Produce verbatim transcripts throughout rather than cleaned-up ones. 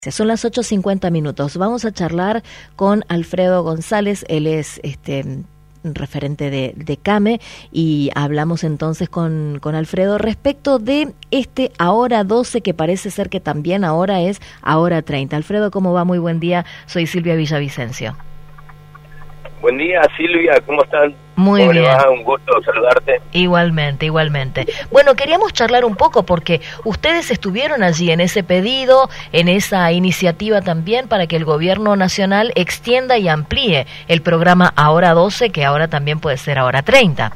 Son las ocho cincuenta minutos. Vamos a charlar con Alfredo González. Él es este referente de, de CAME y hablamos entonces con, con Alfredo respecto de este Ahora doce, que parece ser que también ahora es Ahora treinta. Alfredo, ¿cómo va? Muy buen día. Soy Silvia Villavicencio. Buen día, Silvia. ¿Cómo están? Muy ¿Cómo bien. le va? Un gusto saludarte. Igualmente, igualmente. Bueno, queríamos charlar un poco porque ustedes estuvieron allí en ese pedido, en esa iniciativa también para que el gobierno nacional extienda y amplíe el programa Ahora doce, que ahora también puede ser Ahora treinta.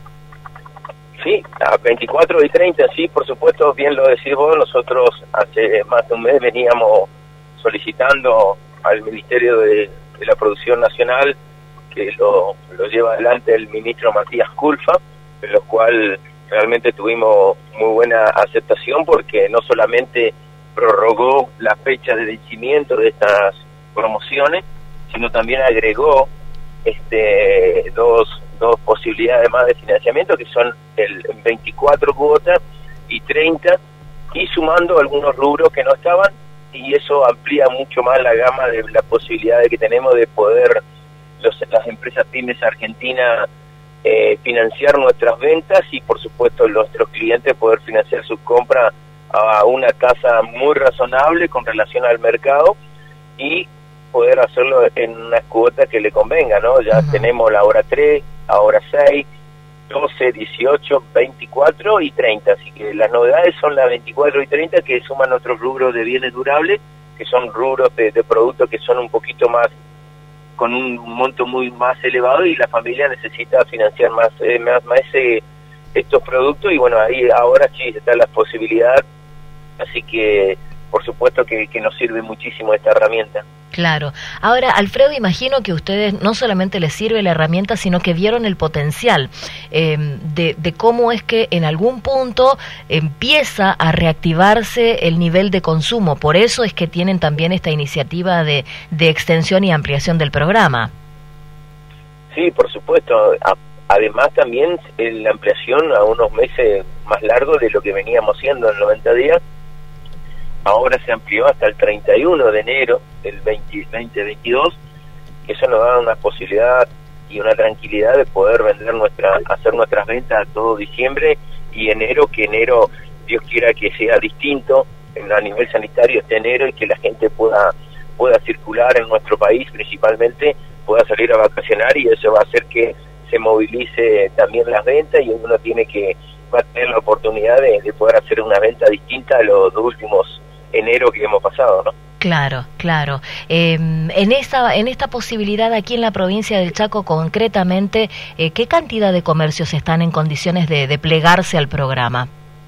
Sí, a veinticuatro y treinta, sí, por supuesto, bien lo decís vos. Nosotros hace más de un mes veníamos solicitando al Ministerio de, de la Producción Nacional, que lo, lo lleva adelante el ministro Matías Culfa, en lo cual realmente tuvimos muy buena aceptación, porque no solamente prorrogó la fecha de vencimiento de estas promociones, sino también agregó este dos, dos posibilidades más de financiamiento, que son el veinticuatro cuotas y treinta, y sumando algunos rubros que no estaban, y eso amplía mucho más la gama de la posibilidad que tenemos de poder Los, las empresas pymes argentinas eh, financiar nuestras ventas y por supuesto nuestros clientes poder financiar sus compras a una tasa muy razonable con relación al mercado y poder hacerlo en una cuota que le convenga, ¿no? Ya uh-huh. Tenemos la Ahora tres, Ahora seis, doce, dieciocho, veinticuatro y treinta, así que las novedades son la veinticuatro y treinta, que suman otros rubros de bienes durables, que son rubros de, de productos que son un poquito más, con un monto muy más elevado, y la familia necesita financiar más eh, más, más eh, estos productos, y bueno, ahí ahora sí está la posibilidad, así que por supuesto que, que nos sirve muchísimo esta herramienta. Claro. Ahora, Alfredo, imagino que ustedes no solamente les sirve la herramienta, sino que vieron el potencial eh, de, de cómo es que en algún punto empieza a reactivarse el nivel de consumo. Por eso es que tienen también esta iniciativa de, de extensión y ampliación del programa. Sí, por supuesto. A, además también la ampliación a unos meses más largos de lo que veníamos haciendo en noventa días. Ahora se amplió hasta el treinta y uno de enero del veinte veintidós, que eso nos da una posibilidad y una tranquilidad de poder vender nuestra, hacer nuestras ventas todo diciembre y enero, que enero Dios quiera que sea distinto a nivel sanitario este enero, y que la gente pueda pueda circular en nuestro país, principalmente pueda salir a vacacionar, y eso va a hacer que se movilice también las ventas, y uno tiene que va a tener la oportunidad de, de poder hacer una venta distinta a los dos últimos enero que hemos pasado, ¿no? Claro, claro. Eh, en esta en esta posibilidad aquí en la provincia del Chaco concretamente, eh, ¿qué cantidad de comercios están en condiciones de, de plegarse al programa?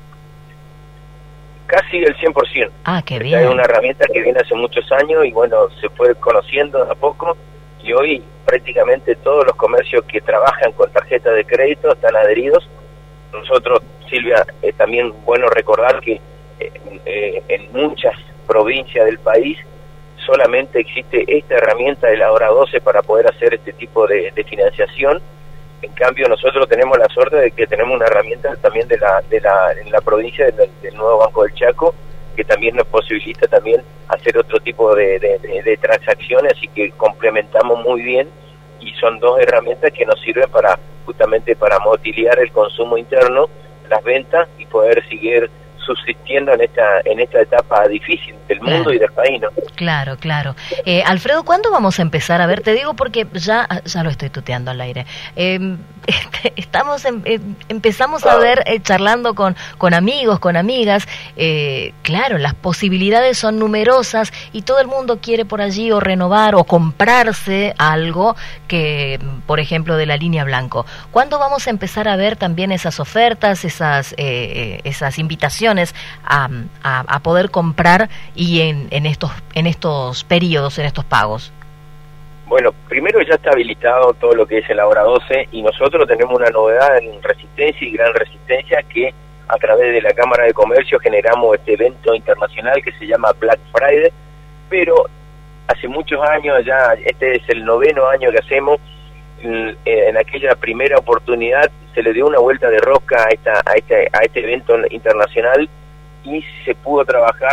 Casi el cien por ciento. Ah, qué bien. Esta es una herramienta que viene hace muchos años y bueno, se fue conociendo de a poco, y hoy prácticamente todos los comercios que trabajan con tarjeta de crédito están adheridos. Nosotros, Silvia, es eh, también bueno recordar que Eh, eh, en muchas provincias del país solamente existe esta herramienta de la Ahora doce para poder hacer este tipo de, de financiación. En cambio, nosotros tenemos la suerte de que tenemos una herramienta también de la de la en la provincia del, del nuevo Banco del Chaco, que también nos posibilita también hacer otro tipo de, de, de, de transacciones, así que complementamos muy bien, y son dos herramientas que nos sirven para justamente para motivar el consumo interno, las ventas, y poder seguir subsistiendo en esta en esta etapa difícil del mundo, claro, y del país, ¿no? Claro, claro. Eh, Alfredo, ¿cuándo vamos a empezar a ver? Te digo porque ya ya lo estoy tuteando al aire. Eh, este, estamos en, eh, empezamos a ver, eh, charlando con, con amigos, con amigas, eh, claro, las posibilidades son numerosas y todo el mundo quiere por allí o renovar o comprarse algo que, por ejemplo, de la línea Blanco. ¿Cuándo vamos a empezar a ver también esas ofertas, esas eh, esas invitaciones A, a, a poder comprar y en, en estos en estos periodos, en estos pagos? Bueno, primero ya está habilitado todo lo que es el Ahora doce, y nosotros tenemos una novedad en Resistencia y Gran Resistencia, que a través de la Cámara de Comercio generamos este evento internacional que se llama Black Friday, pero hace muchos años ya, este es el noveno año que hacemos. En, en aquella primera oportunidad se le dio una vuelta de rosca a, esta, a, este, a este evento internacional, y se pudo trabajar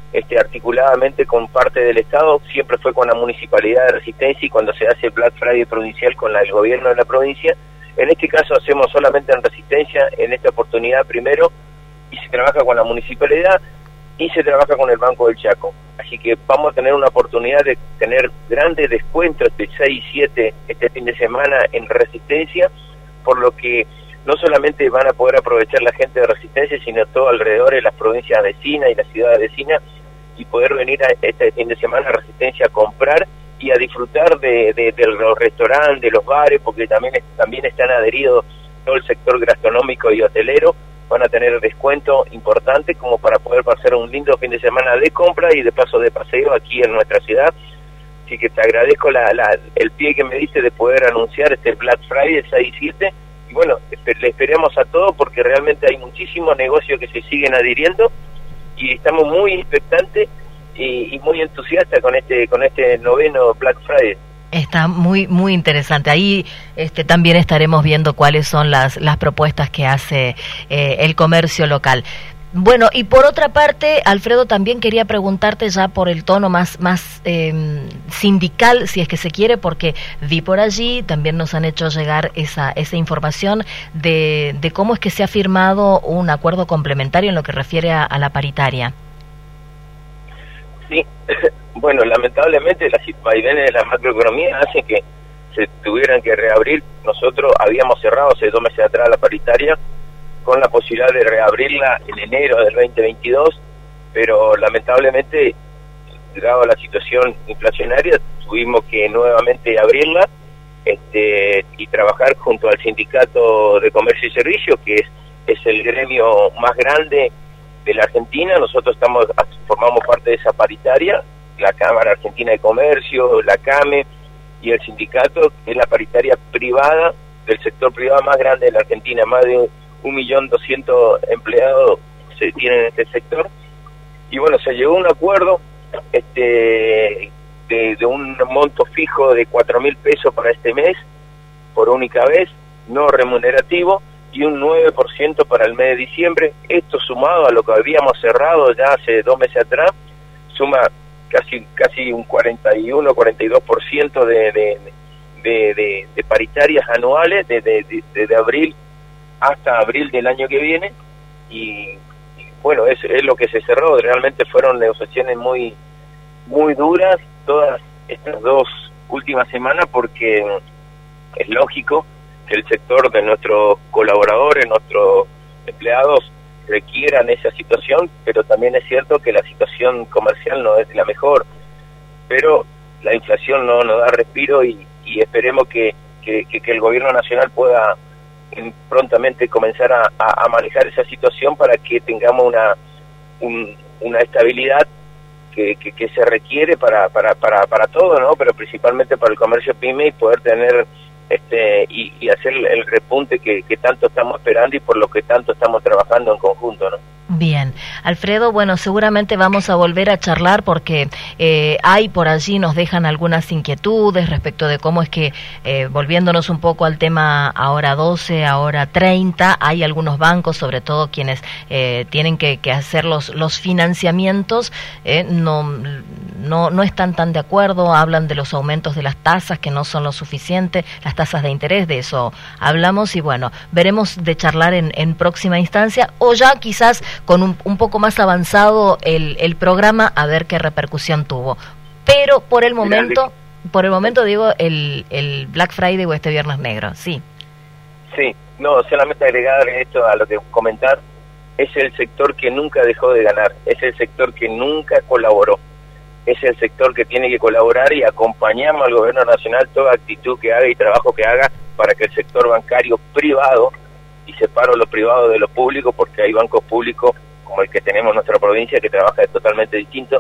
este, articuladamente con parte del Estado, siempre fue con la Municipalidad de Resistencia y cuando se hace Black Friday provincial con la, el gobierno de la provincia. En este caso hacemos solamente en Resistencia, en esta oportunidad primero, y se trabaja con la Municipalidad y se trabaja con el Banco del Chaco. Así que vamos a tener una oportunidad de tener grandes descuentos de seis y siete este fin de semana en Resistencia, por lo que no solamente van a poder aprovechar la gente de Resistencia, sino todo alrededor de las provincias vecinas y las ciudades vecinas, y poder venir a este fin de semana a Resistencia a comprar y a disfrutar de, de, de los restaurantes, de los bares, porque también, también están adheridos todo el sector gastronómico y hotelero. Van a tener descuento importante como para poder pasar un lindo fin de semana de compra y de paso de paseo aquí en nuestra ciudad. Así que te agradezco la, la, el pie que me diste de poder anunciar este Black Friday seis y siete. Y bueno, le esperamos a todos porque realmente hay muchísimos negocios que se siguen adhiriendo y estamos muy expectantes y, y muy entusiastas con este con este noveno Black Friday. Está muy muy interesante. Ahí este, también estaremos viendo cuáles son las las propuestas que hace eh, el comercio local. Bueno, y por otra parte, Alfredo, también quería preguntarte ya por el tono más más eh, sindical, si es que se quiere, porque vi por allí, también nos han hecho llegar esa esa información de, de cómo es que se ha firmado un acuerdo complementario en lo que refiere a, a la paritaria. Sí, bueno, lamentablemente las vaivenes de la macroeconomía hacen que se tuvieran que reabrir. Nosotros habíamos cerrado hace dos meses atrás la paritaria con la posibilidad de reabrirla en enero del veinte veintidós, pero lamentablemente, dado la situación inflacionaria, tuvimos que nuevamente abrirla este, y trabajar junto al Sindicato de Comercio y Servicios, que es, es el gremio más grande de la Argentina. Nosotros estamos formamos parte de esa paritaria, la Cámara Argentina de Comercio, la CAME y el sindicato, que es la paritaria privada del sector privado más grande de la Argentina. Más de un millón doscientos empleados se tienen en este sector. Y bueno, se llegó a un acuerdo este de, de un monto fijo de cuatro mil pesos para este mes, por única vez, no remunerativo, y un nueve por ciento para el mes de diciembre. Esto sumado a lo que habíamos cerrado ya hace dos meses atrás, suma casi casi un cuarenta y uno, cuarenta y dos por ciento de, de, de, de, de paritarias anuales desde de, de, de abril hasta abril del año que viene. Y, y bueno, es, es lo que se cerró. Realmente fueron negociaciones muy muy duras todas estas dos últimas semanas, porque es lógico que el sector de nuestros colaboradores, nuestros empleados requieran esa situación, pero también es cierto que la situación comercial no es la mejor, pero la inflación no nos da respiro y, y esperemos que, que, que el gobierno nacional pueda prontamente comenzar a, a, a manejar esa situación para que tengamos una un, una estabilidad que, que, que se requiere para, para, para, para todo, ¿no? Pero principalmente para el comercio pyme, y poder tener este y, y hacer el repunte que, que tanto estamos esperando y por lo que tanto estamos trabajando en conjunto, ¿no? Bien, Alfredo, bueno, seguramente vamos a volver a charlar porque eh, hay por allí, nos dejan algunas inquietudes respecto de cómo es que, eh, volviéndonos un poco al tema ahora doce, ahora treinta, hay algunos bancos, sobre todo quienes eh, tienen que, que hacer los, los financiamientos, eh, no, no, no están tan de acuerdo, hablan de los aumentos de las tasas que no son lo suficiente, las tasas de interés, de eso hablamos y bueno, veremos de charlar en, en próxima instancia o ya quizás con un, un poco más avanzado el, el programa, a ver qué repercusión tuvo. Pero por el momento, por el momento digo, el, el Black Friday o este Viernes Negro, sí. Sí, no, solamente agregar esto a lo que comentar, es el sector que nunca dejó de ganar, es el sector que nunca colaboró, es el sector que tiene que colaborar y acompañamos al gobierno nacional toda actitud que haga y trabajo que haga para que el sector bancario privado, y separo lo privado de lo público porque hay bancos públicos como el que tenemos en nuestra provincia que trabaja totalmente distinto,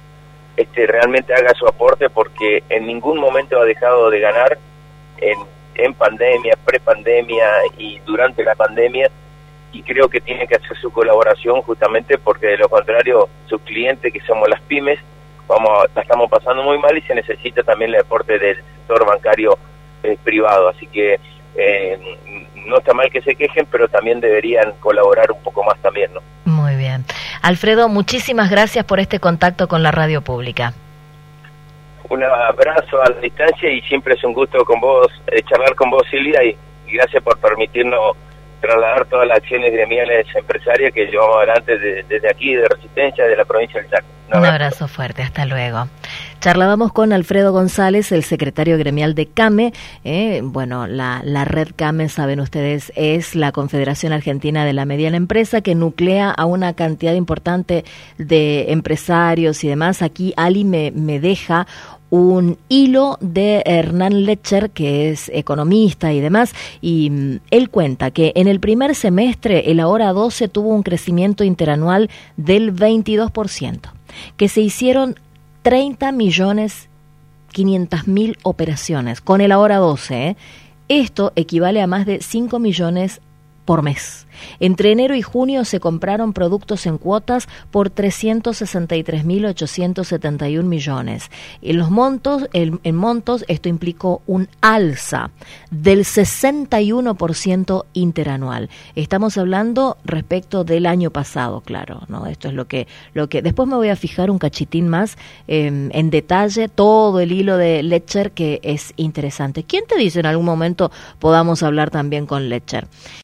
este realmente haga su aporte, porque en ningún momento ha dejado de ganar en, en pandemia, prepandemia y durante la pandemia, y creo que tiene que hacer su colaboración justamente porque de lo contrario sus clientes, que somos las pymes, vamos la estamos pasando muy mal y se necesita también el aporte del sector bancario eh, privado, así que eh, no está mal que se quejen, pero también deberían colaborar un poco más también, ¿no? Muy bien. Alfredo, muchísimas gracias por este contacto con la radio pública. Un abrazo a la distancia y siempre es un gusto con vos, eh, charlar con vos, Silvia, y, y gracias por permitirnos trasladar todas las acciones gremiales empresarias que llevamos adelante de, desde aquí, de Resistencia, de la provincia del Chaco. Un, un abrazo fuerte, hasta luego. Charlábamos con Alfredo González, el secretario gremial de CAME. Eh, bueno, la, la red CAME, saben ustedes, es la Confederación Argentina de la Mediana Empresa, que nuclea a una cantidad importante de empresarios y demás. Aquí Ali me, me deja un hilo de Hernán Lecher, que es economista y demás, y mm, él cuenta que en el primer semestre el Ahora doce tuvo un crecimiento interanual del veintidós por ciento, que se hicieron treinta millones quinientas mil operaciones con el Ahora doce. ¿eh? Esto equivale a más de cinco millones por mes. Entre enero y junio se compraron productos en cuotas por trescientos sesenta y tres mil ochocientos setenta y un millones. En los montos, en, en montos, esto implicó un alza del sesenta y uno por ciento interanual. Estamos hablando respecto del año pasado, claro, ¿no? Esto es lo que, lo que después me voy a fijar un cachitín más eh, en detalle, todo el hilo de Lecher, que es interesante. ¿Quién te dice en algún momento podamos hablar también con Lecher?